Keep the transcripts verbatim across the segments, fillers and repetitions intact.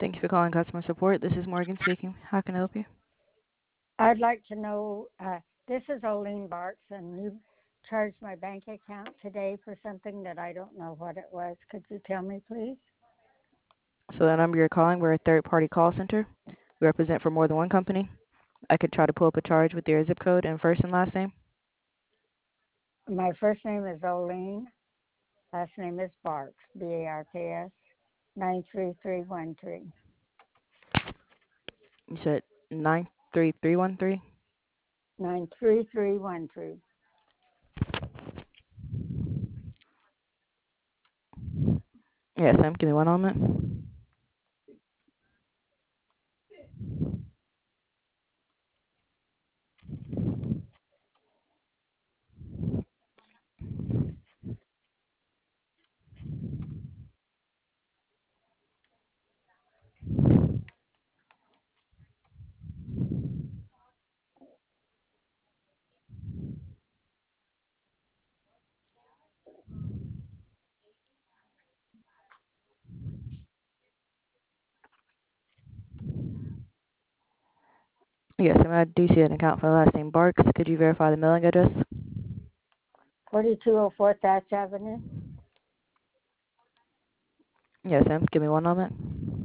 Thank you for calling customer support. This is Morgan speaking. How can I help you? I'd like to know, uh, this is Oline Barks, and you charged my bank account today for something that I don't know what it was. Could you tell me, please? So the number you're calling, we're a third-party call center. We represent for more than one company. I could try to pull up a charge with your zip code and first and last name. My first name is Oline. Last name is Barks, B A R K S, nine three three one three. You said nine three three one three. nine three three one three. Yes, ma'am. Give me one moment. Yes, ma'am. I do see an account for the last name Barks. Could you verify the mailing address? forty-two oh four Thatch Avenue. Yes, ma'am. Give me one moment.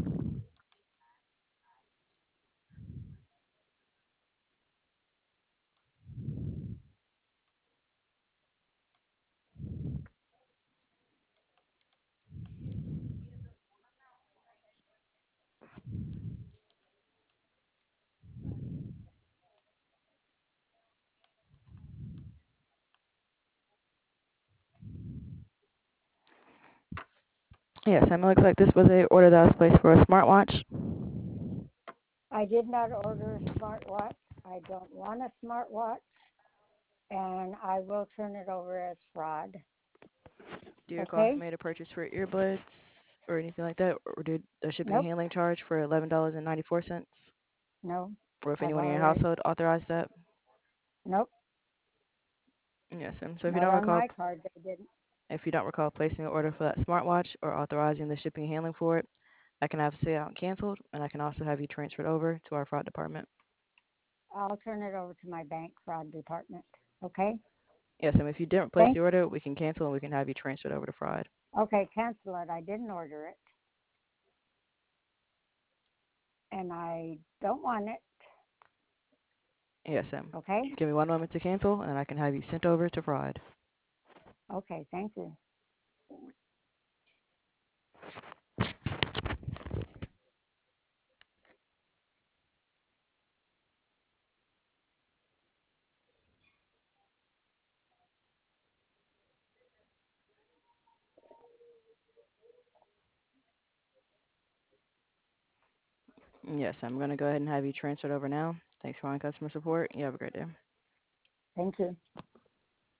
Yes, ma'am. It looks like this was a order that was placed for a smartwatch. I did not order a smartwatch. I don't want a smartwatch, and I will turn it over as fraud. Do you recall if you Okay? made a purchase for earbuds or anything like that, or did a shipping and Nope. handling charge for eleven dollars and ninety-four cents? No. Or if I've anyone in your already. household authorized that? Nope. Yes, ma'am. So if you Not don't on recall, my card. They didn't. if you don't recall placing an order for that smartwatch or authorizing the shipping and handling for it, I can have it out canceled, and I can also have you transferred over to our fraud department. I'll turn it over to my bank fraud department. Okay? Yes, ma'am. If you didn't place Thank. the order, we can cancel and we can have you transferred over to fraud. Okay, cancel it. I didn't order it, and I don't want it. Yes, ma'am. Okay? Give me one moment to cancel, and I can have you sent over to fraud. Okay, thank you. Yes, I'm going to go ahead and have you transferred over now. Thanks for calling customer support. You have a great day. Thank you.